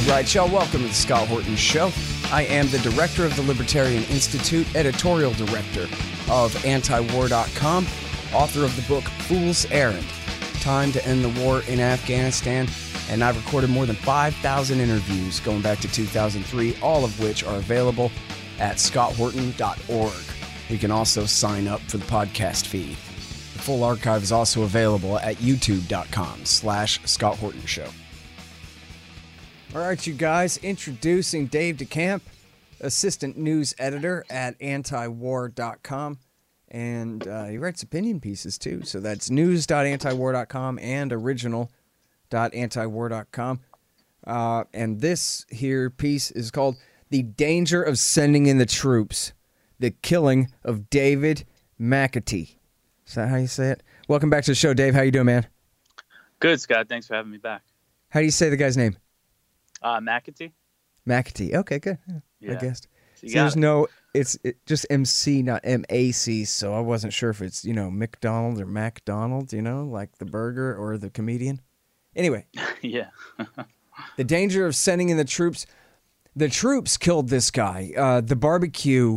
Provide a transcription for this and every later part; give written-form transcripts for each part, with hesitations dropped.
All right, y'all, welcome to the Scott Horton Show. I am the director of the Libertarian Institute, editorial director of Antiwar.com, author of the book Fool's Errand, Time to End the War in Afghanistan, and I've recorded more than 5,000 interviews going back to 2003, all of which are available at scotthorton.org. You can also sign up for the podcast feed. The full archive is also available at youtube.com/Scott Horton Show. All right, you guys, introducing Dave DeCamp, assistant news editor at antiwar.com, and he writes opinion pieces too, so that's news.antiwar.com and original.antiwar.com. And this here piece is called The Danger of Sending in the Troops, the Killing of David McAtee. Is that how you say it? Welcome back to the show, Dave. How you doing, man? Good, Scott. Thanks for having me back. How do you say the guy's name? McAtee. McAtee. Okay, good. Yeah. I guessed. So there's no, it's just MC, not MAC, so I wasn't sure if it's, McDonald or MacDonald, like the burger or the comedian. Anyway. Yeah. The danger of sending in the troops. The troops killed this guy, the barbecue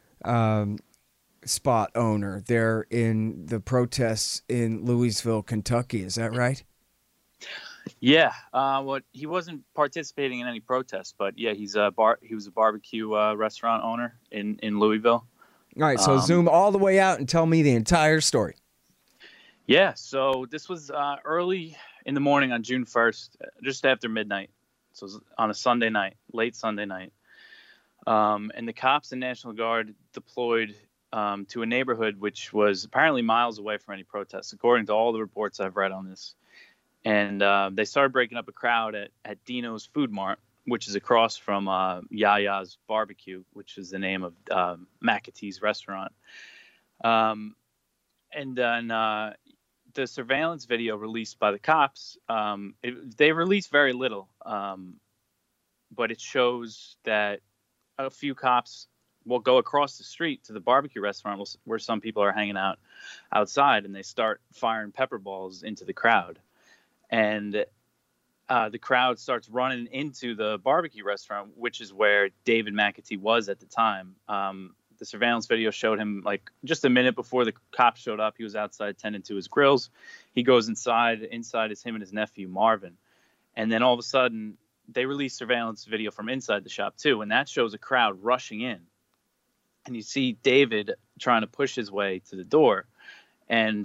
spot owner there in the protests in Louisville, Kentucky. Is that right? Yeah. He wasn't participating in any protests, but yeah, he was a barbecue restaurant owner in Louisville. All right, so zoom all the way out and tell me the entire story. Yeah, so this was early in the morning on June 1st, just after midnight. So it was on a Sunday night, late Sunday night. And the cops and National Guard deployed to a neighborhood which was apparently miles away from any protests, according to all the reports I've read on this. And they started breaking up a crowd at Dino's Food Mart, which is across from Yaya's Barbecue, which is the name of McAtee's restaurant. And then the surveillance video released by the cops, they released very little, but it shows that a few cops will go across the street to the barbecue restaurant where some people are hanging out outside, and they start firing pepper balls into the crowd. And the crowd starts running into the barbecue restaurant, which is where David McAtee was at the time. The surveillance video showed him like just a minute before the cops showed up. He was outside tending to his grills. He goes inside. Inside is him and his nephew, Marvin. And then all of a sudden, they release surveillance video from inside the shop, too. And that shows a crowd rushing in. And you see David trying to push his way to the door. And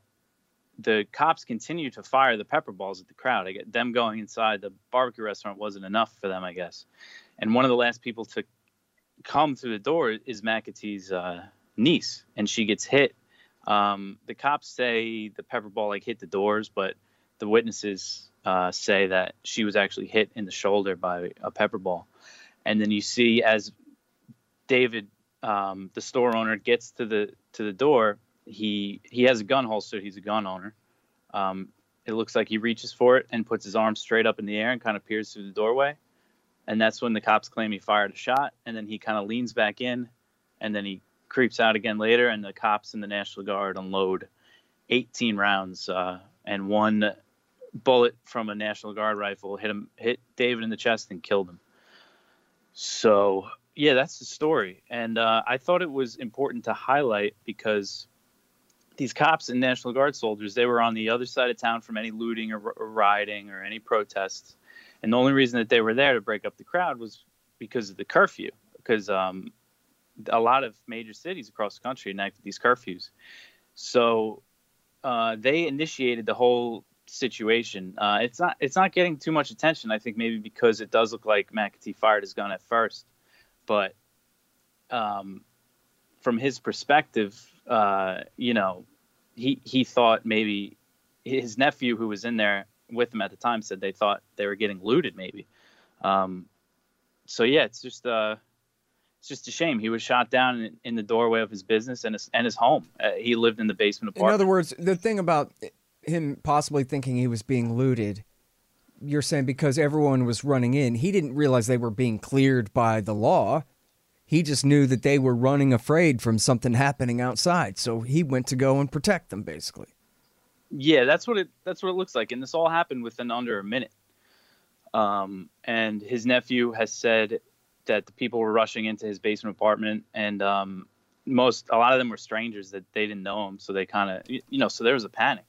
the cops continue to fire the pepper balls at the crowd. Them going inside the barbecue restaurant wasn't enough for them, I guess. And one of the last people to come through the door is McAtee's niece, and she gets hit. The cops say the pepper ball hit the doors, but the witnesses say that she was actually hit in the shoulder by a pepper ball. And then you see as David, the store owner, gets to the door, he has a gun holster. He's a gun owner. It looks like he reaches for it and puts his arm straight up in the air and kind of peers through the doorway. And that's when the cops claim he fired a shot. And then he kind of leans back in, and then he creeps out again later. And the cops and the National Guard unload 18 rounds, and one bullet from a National Guard rifle hit David in the chest and killed him. So yeah, that's the story. And I thought it was important to highlight because these cops and National Guard soldiers, they were on the other side of town from any looting or rioting or any protests. And the only reason that they were there to break up the crowd was because of the curfew, because a lot of major cities across the country enacted these curfews. So they initiated the whole situation. It's not getting too much attention, I think, maybe because it does look like McAtee fired his gun at first. But from his perspective, he thought maybe his nephew, who was in there with him at the time, said they thought they were getting looted, maybe. So yeah, it's just a shame. He was shot down in the doorway of his business and his home. He lived in the basement apartment. In other words, the thing about him possibly thinking he was being looted, you're saying because everyone was running in, he didn't realize they were being cleared by the law. He just knew that they were running afraid from something happening outside, so he went to go and protect them, basically. Yeah, that's what it looks like, and this all happened within under a minute. And his nephew has said that the people were rushing into his basement apartment, and a lot of them were strangers that they didn't know him, so they kind of, so there was a panic.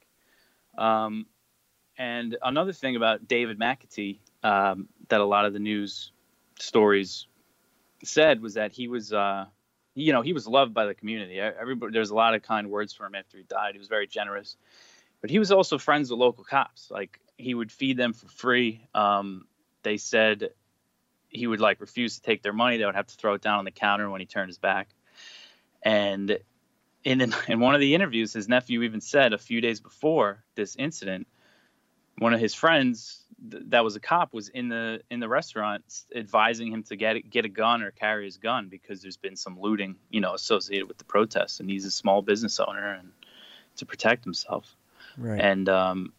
And another thing about David McAtee that a lot of the news stories said was that he was, he was loved by the community. Everybody, there's a lot of kind words for him after he died. He was very generous, but he was also friends with local cops. Like, he would feed them for free. They said he would refuse to take their money. They would have to throw it down on the counter when he turned his back. And in one of the interviews, his nephew even said a few days before this incident, one of his friends that was a cop was in the restaurant advising him to get a gun or carry his gun because there's been some looting, associated with the protests, and he's a small business owner and to protect himself. Right. And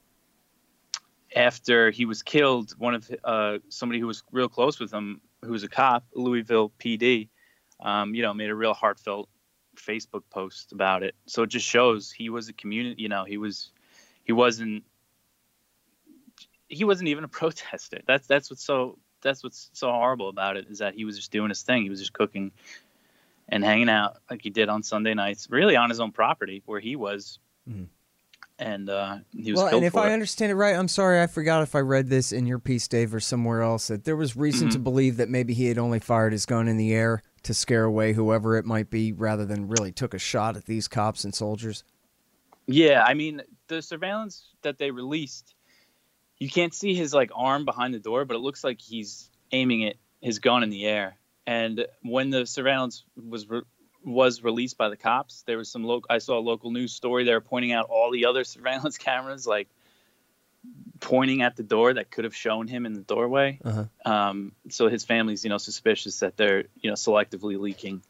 after he was killed, one of somebody who was real close with him, who was a cop, Louisville PD, made a real heartfelt Facebook post about it. So it just shows he was a community. He wasn't even a protester. That's what's so horrible about it, is that he was just doing his thing. He was just cooking and hanging out like he did on Sunday nights, really on his own property where he was. Mm-hmm. And he was killed. And if I understand it right, I'm sorry, I forgot if I read this in your piece, Dave, or somewhere else, that there was reason to believe that maybe he had only fired his gun in the air to scare away whoever it might be, rather than really took a shot at these cops and soldiers. Yeah, I mean, the surveillance that they released, you can't see his arm behind the door, but it looks like he's aiming his gun in the air. And when the surveillance was released by the cops, there was I saw a local news story. They were pointing out all the other surveillance cameras, pointing at the door that could have shown him in the doorway. Uh-huh. So his family's, suspicious that they're, selectively leaking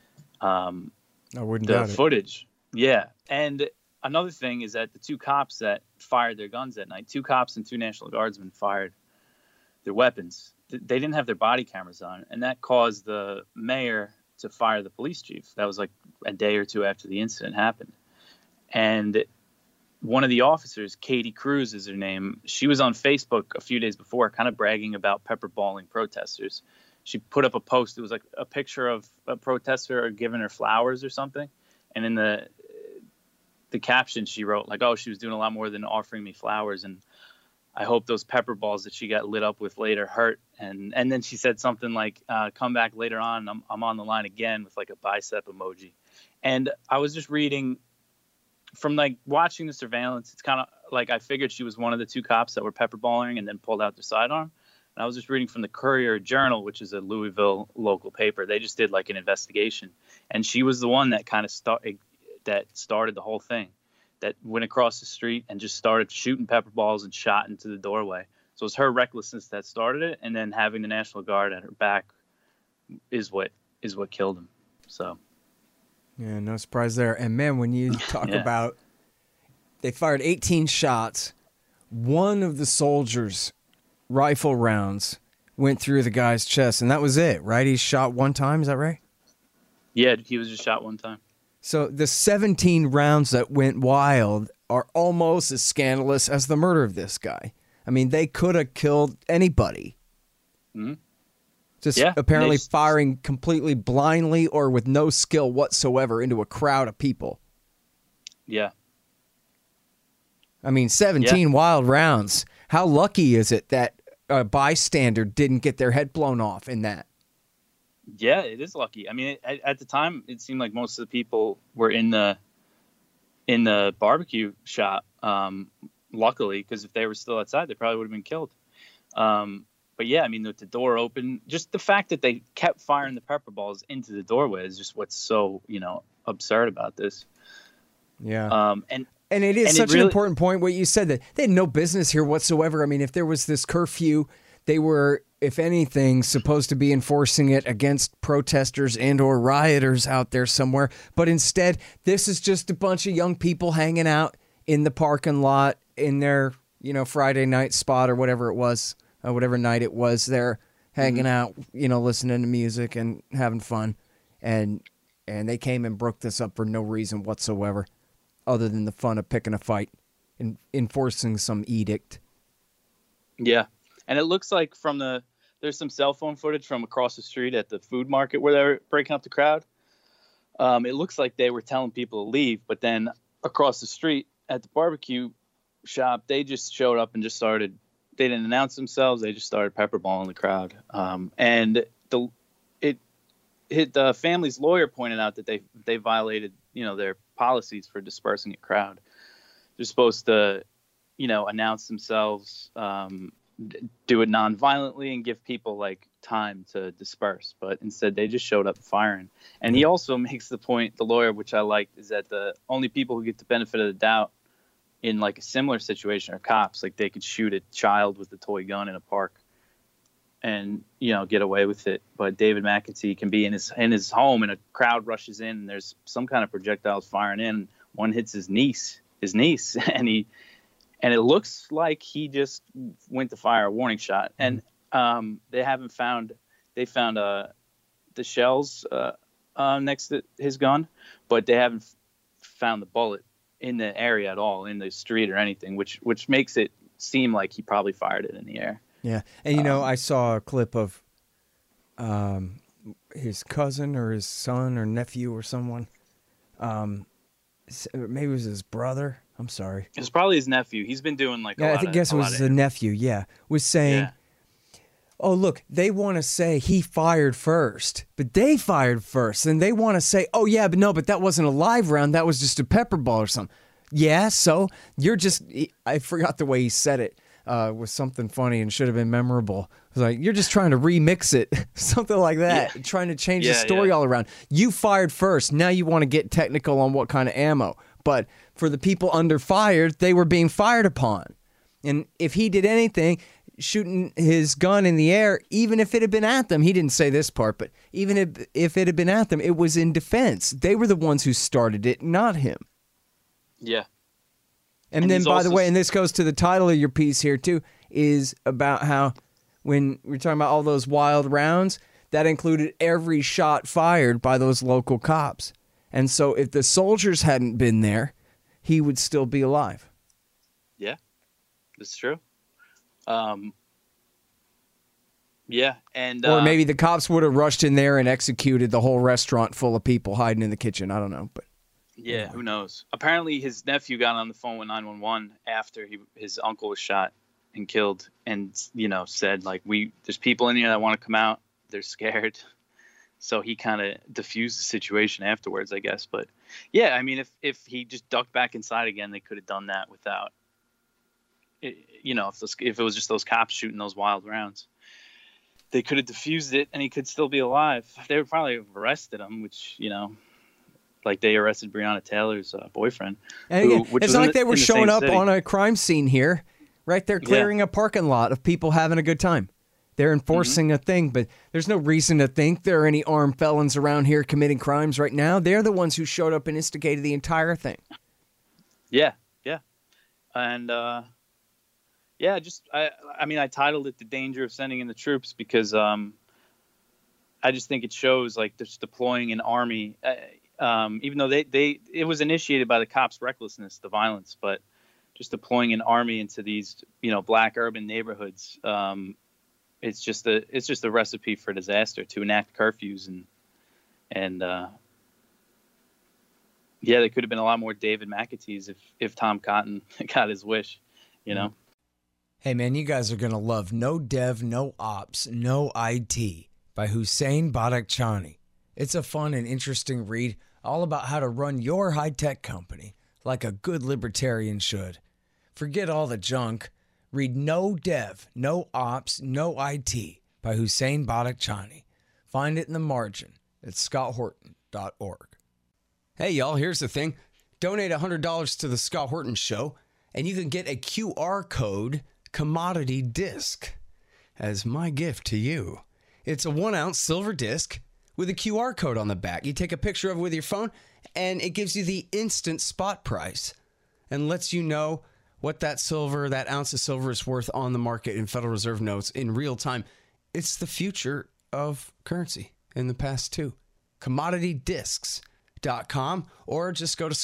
the footage. Yeah. And another thing is that the two cops that fired their guns that night, 2 cops and 2 National Guardsmen fired their weapons. They didn't have their body cameras on, and that caused the mayor to fire the police chief. That was a day or two after the incident happened. And one of the officers, Katie Cruz is her name, she was on Facebook a few days before kind of bragging about pepperballing protesters. She put up a post. It was a picture of a protester giving her flowers or something. And in the caption, she wrote she was doing a lot more than offering me flowers. And I hope those pepper balls that she got lit up with later hurt. And then she said something like, come back later on. I'm on the line again, with a bicep emoji. And I was just reading from watching the surveillance. It's kind of I figured she was one of the 2 cops that were pepperballing and then pulled out their sidearm. And I was just reading from the Courier-Journal, which is a Louisville local paper. They just did an investigation. And she was the one that kind of started the whole thing, that went across the street and just started shooting pepper balls and shot into the doorway. So it was her recklessness that started it, and then having the National Guard at her back is what killed him. So, yeah, no surprise there. And man, when you talk about they fired 18 shots, one of the soldiers' rifle rounds went through the guy's chest, and that was it, right? He shot one time, is that right? Yeah, he was just shot one time. So the 17 rounds that went wild are almost as scandalous as the murder of this guy. I mean, they could have killed anybody. Mm-hmm. Just apparently firing completely blindly or with no skill whatsoever into a crowd of people. Yeah. I mean, 17 wild rounds. How lucky is it that a bystander didn't get their head blown off in that? Yeah, it is lucky. I mean, at the time, it seemed like most of the people were in the barbecue shop. Luckily, because if they were still outside, they probably would have been killed. But yeah, I mean, with the door open, just the fact that they kept firing the pepper balls into the doorway is just what's so absurd about this. Yeah. And it is such an important point what you said, that they had no business here whatsoever. I mean, if there was this curfew, they were, if anything, supposed to be enforcing it against protesters and or rioters out there somewhere. But instead, this is just a bunch of young people hanging out in the parking lot in their, Friday night spot or whatever it was, whatever night it was. They're hanging out, listening to music and having fun. And they came and broke this up for no reason whatsoever, other than the fun of picking a fight and enforcing some edict. Yeah. And it looks like there's some cell phone footage from across the street at the food market where they're breaking up the crowd. It looks like they were telling people to leave, but then across the street at the barbecue shop, they just showed up and just started. They didn't announce themselves. They just started pepperballing the crowd. And the family's lawyer pointed out that they violated, their policies for dispersing a crowd. They're supposed to, announce themselves, do it non-violently, and give people like time to disperse. But instead, they just showed up firing. And he also makes the point, the lawyer, which I liked, is that the only people who get the benefit of the doubt in like a similar situation are cops. Like they could shoot a child with a toy gun in a park and get away with it, but David McAtee can be in his home and a crowd rushes in and there's some kind of projectiles firing in. One hits his niece, and it looks like he just went to fire a warning shot. And they found the shells next to his gun, but they haven't found the bullet in the area at all, in the street or anything, which makes it seem like he probably fired it in the air. Yeah, and I saw a clip of his cousin or his son or nephew or someone. Maybe it was his brother. I'm sorry. It's probably his nephew. He's been doing like I guess it was the nephew. Yeah, was saying, "Oh, look, they want to say he fired first, but they fired first, and they want to say, oh yeah, but that wasn't a live round. That was just a pepper ball or something. Yeah, so you're just. I forgot the way he said it." Was something funny and should have been memorable. It was like, you're just trying to remix it, something like that, trying to change the story all around. You fired first. Now you want to get technical on what kind of ammo. But for the people under fired, they were being fired upon. And if he did anything, shooting his gun in the air, even if it had been at them, he didn't say this part, but even if it had been at them, it was in defense. They were the ones who started it, not him. Yeah. And then, by the way, and this goes to the title of your piece here, too, is about how when we're talking about all those wild rounds, that included every shot fired by those local cops. And so if the soldiers hadn't been there, he would still be alive. Yeah, that's true. Yeah. And or maybe the cops would have rushed in there and executed the whole restaurant full of people hiding in the kitchen. I don't know, but... Yeah, who knows? Apparently, his nephew got on the phone with 911 after his uncle was shot and killed, and said like, there's people in here that want to come out. They're scared, so he kind of diffused the situation afterwards, I guess. But yeah, I mean, if he just ducked back inside again, they could have done that without, if it was just those cops shooting those wild rounds, they could have diffused it, and he could still be alive. They would probably have arrested him, which like they arrested Breonna Taylor's boyfriend. And it's not like they were showing up on a crime scene here, right? They're clearing a parking lot of people having a good time. They're enforcing a thing, but there's no reason to think there are any armed felons around here committing crimes right now. They're the ones who showed up and instigated the entire thing. Yeah. And, I titled it "The Danger of Sending in the Troops" because I just think it shows like just deploying an army, even though it was initiated by the cops' recklessness, the violence, but just deploying an army into these, black urban neighborhoods. It's just a recipe for disaster to enact curfews and there could have been a lot more David McAtees if Tom Cotton got his wish, Hey man, you guys are going to love No Dev, No Ops, No IT by Hussein Badakhshani. It's a fun and interesting read all about how to run your high-tech company like a good libertarian should. Forget all the junk. Read No Dev, No Ops, No IT by Hussein Badakhshani. Find it in the margin at scotthorton.org. Hey, y'all, here's the thing. Donate $100 to the Scott Horton Show, and you can get a QR code commodity disc as my gift to you. It's a 1-ounce silver disc with a QR code on the back. You take a picture of it with your phone, and it gives you the instant spot price and lets you know what that ounce of silver is worth on the market in Federal Reserve notes in real time. It's the future of currency in the past, too. CommodityDiscs.com or just go to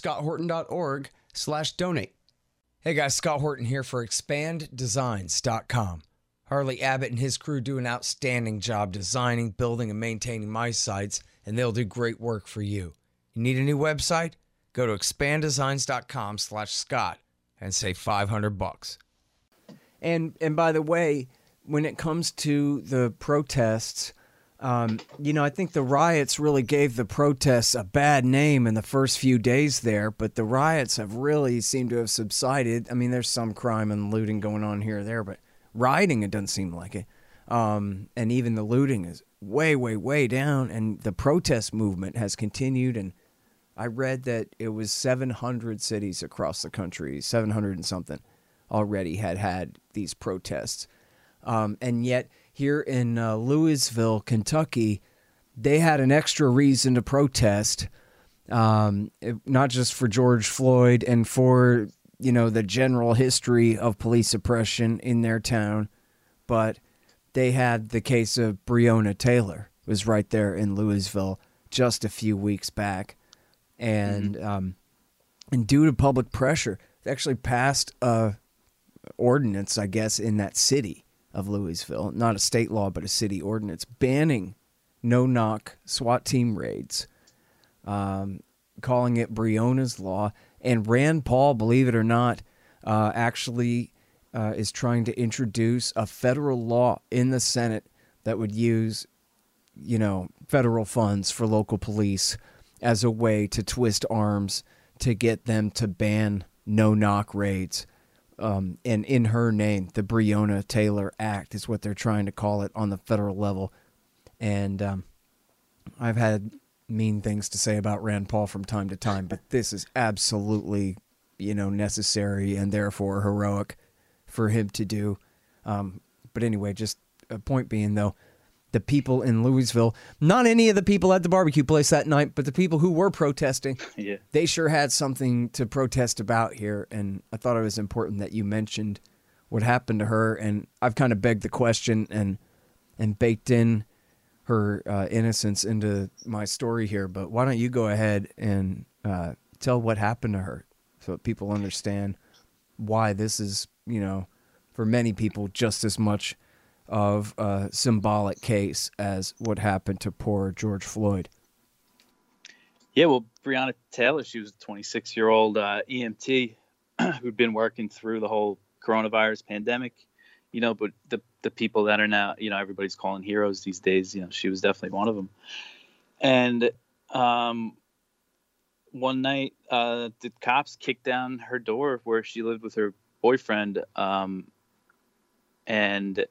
scotthorton.org/donate. Hey guys, Scott Horton here for ExpandDesigns.com. Harley Abbott and his crew do an outstanding job designing, building, and maintaining my sites, and they'll do great work for you. You need a new website? Go to expanddesigns.com/Scott and save $500. And by the way, when it comes to the protests, I think the riots really gave the protests a bad name in the first few days there, but the riots have really seemed to have subsided. I mean, there's some crime and looting going on here or there, but rioting, it doesn't seem like it. And even the looting is way, way, way down, and the protest movement has continued. And I read that it was 700 cities across the country, 700 and something, already had these protests. And yet here in Louisville, Kentucky, they had an extra reason to protest, not just for George Floyd and for, the general history of police oppression in their town, but they had the case of Breonna Taylor. It was right there in Louisville just a few weeks back. And and due to public pressure, they actually passed a ordinance, I guess, in that city of Louisville, not a state law, but a city ordinance, banning no-knock SWAT team raids, calling it Breonna's Law. And Rand Paul, believe it or not, actually is trying to introduce a federal law in the Senate that would use, federal funds for local police as a way to twist arms to get them to ban no-knock raids. And in her name, the Breonna Taylor Act is what they're trying to call it on the federal level. And I've had mean things to say about Rand Paul from time to time, but this is absolutely, necessary and therefore heroic for him to do. But anyway, just a point being, though, the people in Louisville, not any of the people at the barbecue place that night, but the people who were protesting, They sure had something to protest about here. And I thought it was important that you mentioned what happened to her. And I've kind of begged the question and baked in her innocence into my story here. But why don't you go ahead and tell what happened to her so that people understand why this is, for many people, just as much of a symbolic case as what happened to poor George Floyd. Yeah, well, Breonna Taylor, she was a 26-year-old EMT who'd been working through the whole coronavirus pandemic, but the people that are now, everybody's calling heroes these days, she was definitely one of them. And one night, the cops kicked down her door where she lived with her boyfriend, and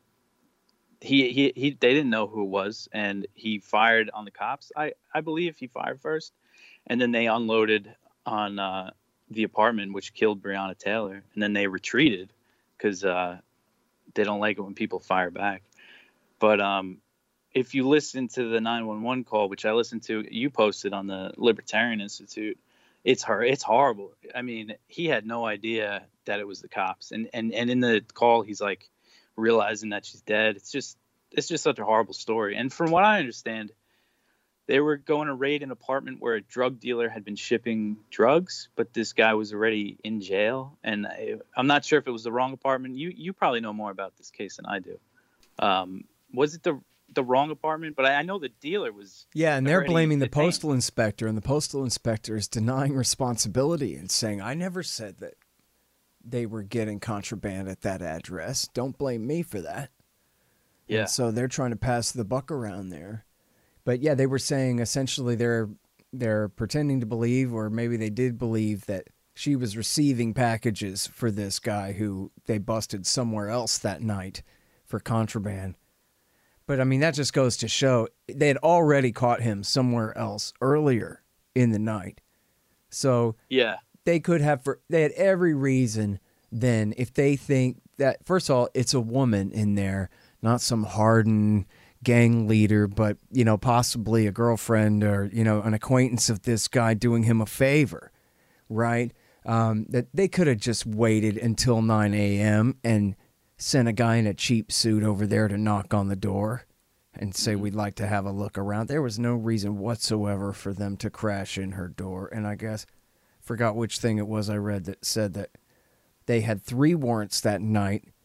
they didn't know who it was, and he fired on the cops. I believe he fired first, and then they unloaded on the apartment, which killed Breonna Taylor, and then they retreated because they don't like it when people fire back. But if you listen to the 911 call, which I listened to, you posted on the Libertarian Institute, it's horrible. I mean, he had no idea that it was the cops, and in the call, he's like, realizing that she's dead. It's just such a horrible story. And from what I understand, they were going to raid an apartment where a drug dealer had been shipping drugs, but this guy was already in jail. And I'm not sure if it was the wrong apartment. You probably know more about this case than I do. Was it the wrong apartment? But I know the dealer was. Yeah, and they're blaming the postal inspector, and the postal inspector is denying responsibility and saying, I never said that they were getting contraband at that address. Don't blame me for that. Yeah. And so they're trying to pass the buck around there. But yeah, they were saying essentially they're pretending to believe, or maybe they did believe, that she was receiving packages for this guy who they busted somewhere else that night for contraband. But I mean, that just goes to show they had already caught him somewhere else earlier in the night. So yeah. They had every reason then, if they think that, first of all, it's a woman in there, not some hardened gang leader, but, possibly a girlfriend or, an acquaintance of this guy doing him a favor, right? That they could have just waited until 9 a.m. and sent a guy in a cheap suit over there to knock on the door and say, we'd like to have a look around. There was no reason whatsoever for them to crash in her door. And I guess, forgot which thing it was I read that said that they had 3 warrants that night,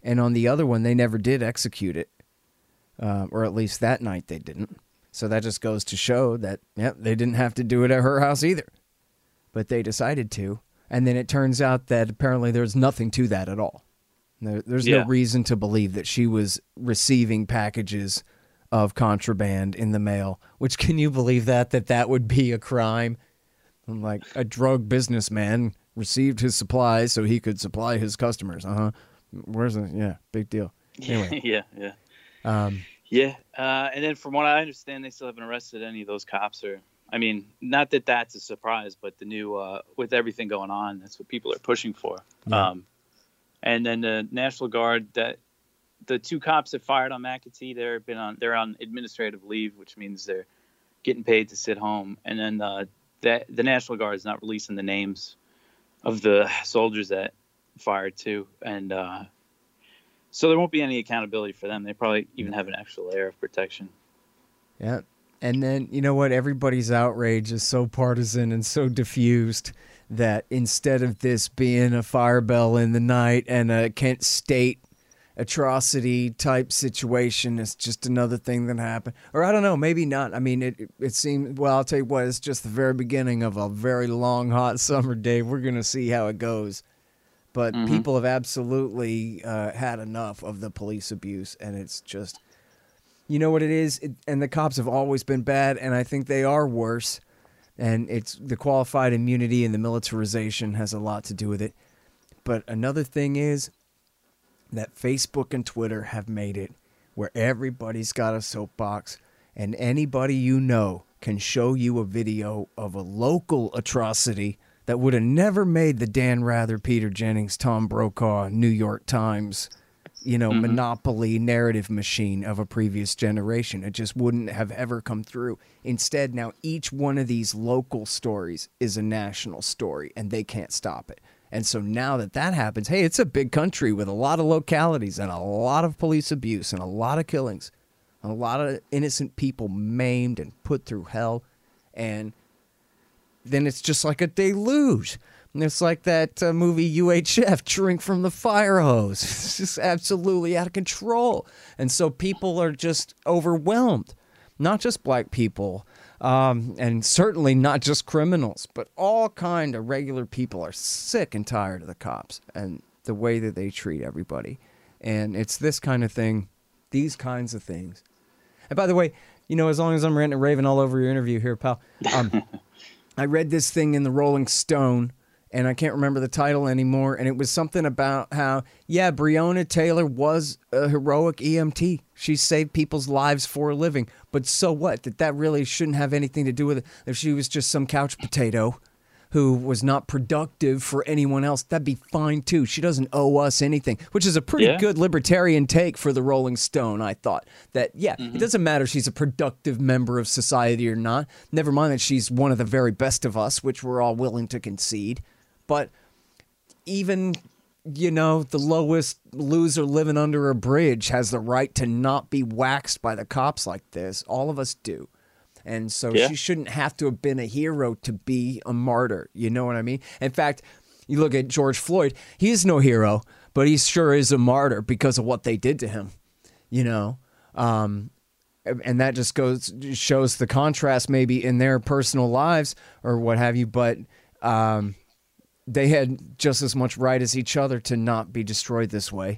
And on the other one, they never did execute it. Or at least that night they didn't. So that just goes to show that, they didn't have to do it at her house either. But they decided to. And then it turns out that apparently there's nothing to that at all. There's no reason to believe that she was receiving packages of contraband in the mail. Which, can you believe that would be a crime? Like, a drug businessman received his supplies so he could supply his customers. Where's the... Yeah, big deal. Anyway. Yeah. And then from what I understand, they still haven't arrested any of those cops. Or, I mean, not that that's a surprise, but the new with everything going on, that's what people are pushing for. Yeah. And then the National Guard, that the 2 cops that fired on McAtee, they're on administrative leave, which means they're getting paid to sit home. And then the National Guard is not releasing the names of the soldiers that fired too, and so there won't be any accountability for them. They probably even have an extra layer of protection. Yeah. And then, you know what? Everybody's outrage is so partisan and so diffused that instead of this being a fire bell in the night and a Kent State atrocity type situation, it's just another thing that happened. Or I don't know, maybe not. I mean, it seemed, well, I'll tell you what, it's just the very beginning of a very long, hot summer day. We're going to see how it goes. But people have absolutely had enough of the police abuse, and it's just, you know what it is? And the cops have always been bad, and I think they are worse. And it's the qualified immunity and the militarization has a lot to do with it. But another thing is that Facebook and Twitter have made it where everybody's got a soapbox, and anybody you know can show you a video of a local atrocity that would have never made the Dan Rather, Peter Jennings, Tom Brokaw, New York Times, monopoly narrative machine of a previous generation. It just wouldn't have ever come through. Instead, now each one of these local stories is a national story, and they can't stop it. And so now that happens, hey, it's a big country with a lot of localities and a lot of police abuse and a lot of killings, and a lot of innocent people maimed and put through hell, and then it's just like a deluge. And it's like that movie UHF, Drink from the Fire Hose. It's just absolutely out of control. And so people are just overwhelmed. Not just black people, and certainly not just criminals, but all kind of regular people are sick and tired of the cops and the way that they treat everybody. And it's this kind of thing, these kinds of things. And by the way, as long as I'm ranting and raving all over your interview here, pal, I read this thing in the Rolling Stone, and I can't remember the title anymore, and it was something about how, Breonna Taylor was a heroic EMT. She saved people's lives for a living. But so what? That really shouldn't have anything to do with it. If she was just some couch potato who was not productive for anyone else, that'd be fine too. She doesn't owe us anything, which is a pretty good libertarian take for the Rolling Stone, I thought. That, it doesn't matter if she's a productive member of society or not. Never mind that she's one of the very best of us, which we're all willing to concede. But even, the lowest loser living under a bridge has the right to not be waxed by the cops like this. All of us do. And so she shouldn't have to have been a hero to be a martyr. You know what I mean? In fact, you look at George Floyd, he's no hero, but he sure is a martyr because of what they did to him, and that just shows the contrast maybe in their personal lives or what have you. But they had just as much right as each other to not be destroyed this way.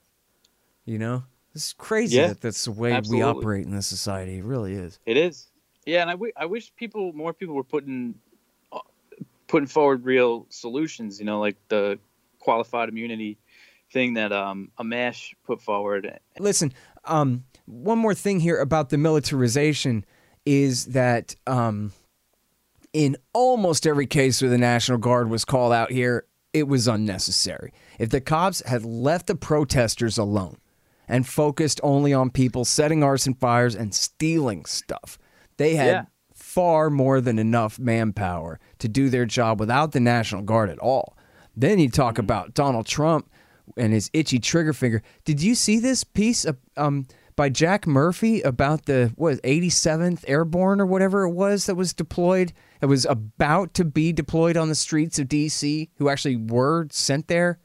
It's crazy that that's the way we operate in this society. It really is. It is. Yeah, and I wish more people were putting forward real solutions, like the qualified immunity thing that Amash put forward. Listen, one more thing here about the militarization is that in almost every case where the National Guard was called out here, it was unnecessary. If the cops had left the protesters alone and focused only on people setting arson fires and stealing stuff, they had far more than enough manpower to do their job without the National Guard at all. Then you talk about Donald Trump and his itchy trigger finger. Did you see this piece by Jack Murphy about the 87th Airborne or whatever it was that was deployed? It was about to be deployed on the streets of D.C., who actually were sent there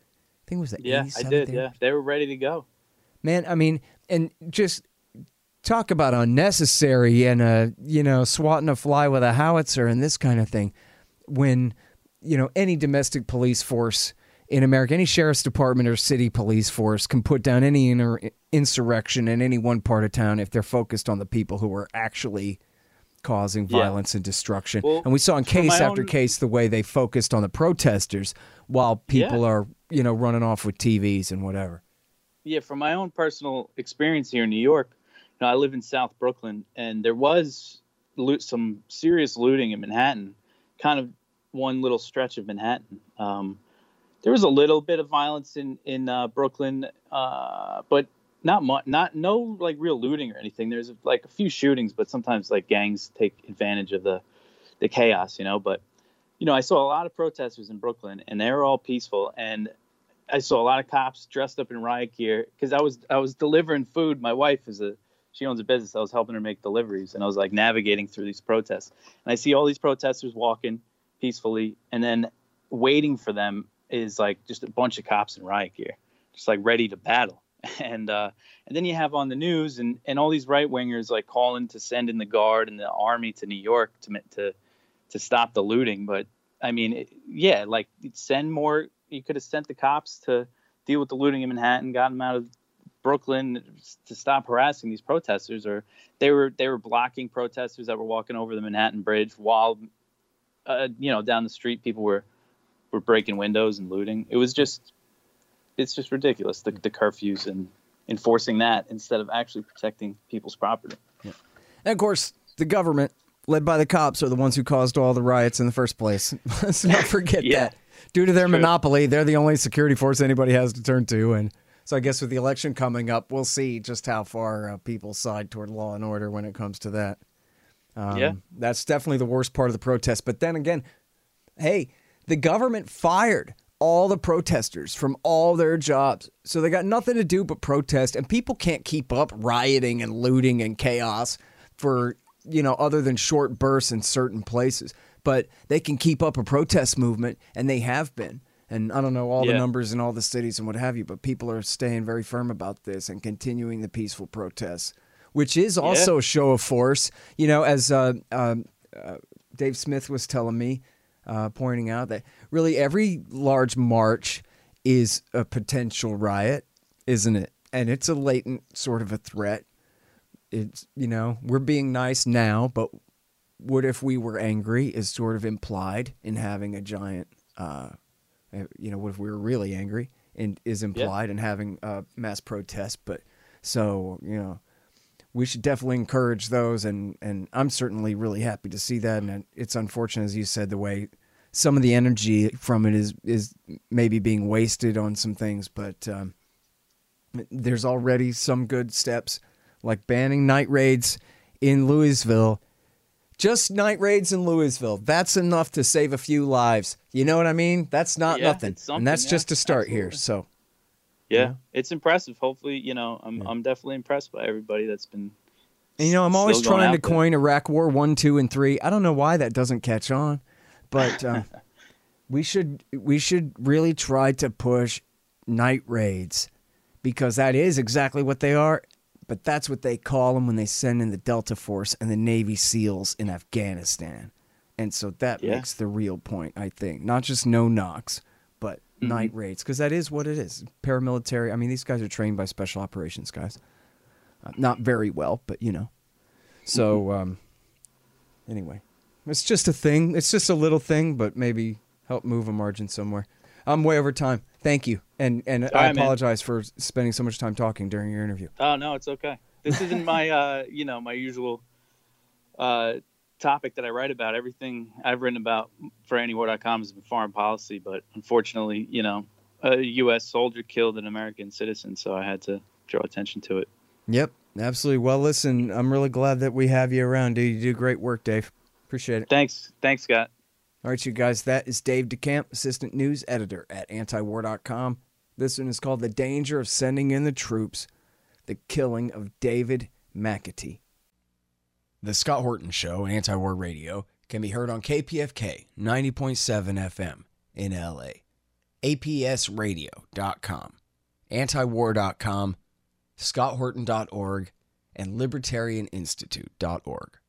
think it was the 87th. I did. Yeah, they were ready to go. Man, I mean, and just talk about unnecessary and, swatting a fly with a howitzer and this kind of thing. When, any domestic police force in America, any sheriff's department or city police force can put down any insurrection in any one part of town if they're focused on the people who are actually causing violence and destruction. Well, and we saw in case after case the way they focused on the protesters while people are, running off with TVs and whatever. Yeah, from my own personal experience here in New York, I live in South Brooklyn, and there was some serious looting in Manhattan, kind of one little stretch of Manhattan. There was a little bit of violence in Brooklyn, but not much, no like real looting or anything. There's like a few shootings, but sometimes like gangs take advantage of the chaos, But, I saw a lot of protesters in Brooklyn, and they were all peaceful. And I saw a lot of cops dressed up in riot gear because I was delivering food. My wife she owns a business. I was helping her make deliveries, and I was like navigating through these protests. And I see all these protesters walking peacefully, and then waiting for them is like just a bunch of cops in riot gear, just like ready to battle. And then you have on the news and all these right wingers like calling to send in the guard and the army to New York to stop the looting. But I mean, like send more. You could have sent the cops to deal with the looting in Manhattan, got them out of Brooklyn to stop harassing these protesters, or they were blocking protesters that were walking over the Manhattan Bridge while down the street people were breaking windows and looting. It's just ridiculous, the curfews and enforcing that instead of actually protecting people's property. Yeah. And of course, the government, led by the cops, are the ones who caused all the riots in the first place. Let's not forget that. Due to their monopoly, they're the only security force anybody has to turn to. And so I guess with the election coming up, we'll see just how far people side toward law and order when it comes to that. That's definitely the worst part of the protest. But then again, hey, the government fired all the protesters from all their jobs. So they got nothing to do but protest, and people can't keep up rioting and looting and chaos for, other than short bursts in certain places. But they can keep up a protest movement, and they have been. And I don't know all the numbers in all the cities and what have you, but people are staying very firm about this and continuing the peaceful protests, which is also a show of force. As Dave Smith was telling me, pointing out that really every large march is a potential riot, isn't it? And it's a latent sort of a threat. It's, we're being nice now, but what if we were angry is sort of implied in having a giant, what if we were really angry and is implied in having a mass protest. But so, we should definitely encourage those. And I'm certainly really happy to see that. And it's unfortunate, as you said, the way some of the energy from it is maybe being wasted on some things, but there's already some good steps, like banning night raids in Louisville. Just night raids in Louisville. That's enough to save a few lives. You know what I mean? That's not nothing. And that's just a start here. So, it's impressive. Hopefully, I'm definitely impressed by everybody that's been. And, I'm always trying to coin Iraq War 1, 2, and 3. I don't know why that doesn't catch on. But we should really try to push night raids, because that is exactly what they are. But that's what they call them when they send in the Delta Force and the Navy SEALs in Afghanistan. And so that makes the real point, I think. Not just no-knocks, but night raids, because that is what it is. Paramilitary. I mean, these guys are trained by special operations guys. Not very well, but, So, anyway. It's just a thing. It's just a little thing, but maybe help move a margin somewhere. I'm way over time. Thank you. And I apologize for spending so much time talking during your interview. Oh, no, it's okay. This isn't my, my usual topic that I write about. Everything I've written about for AntiWar.com has been foreign policy, but unfortunately, a U.S. soldier killed an American citizen, so I had to draw attention to it. Yep, absolutely. Well, listen, I'm really glad that we have you around, dude. You do great work, Dave. Appreciate it. Thanks, Scott. All right, you guys, that is Dave DeCamp, assistant news editor at antiwar.com. This one is called The Danger of Sending in the Troops, the Killing of David McAtee. The Scott Horton Show on Anti-War Radio can be heard on KPFK 90.7 FM in LA. apsradio.com, antiwar.com, scotthorton.org, and libertarianinstitute.org.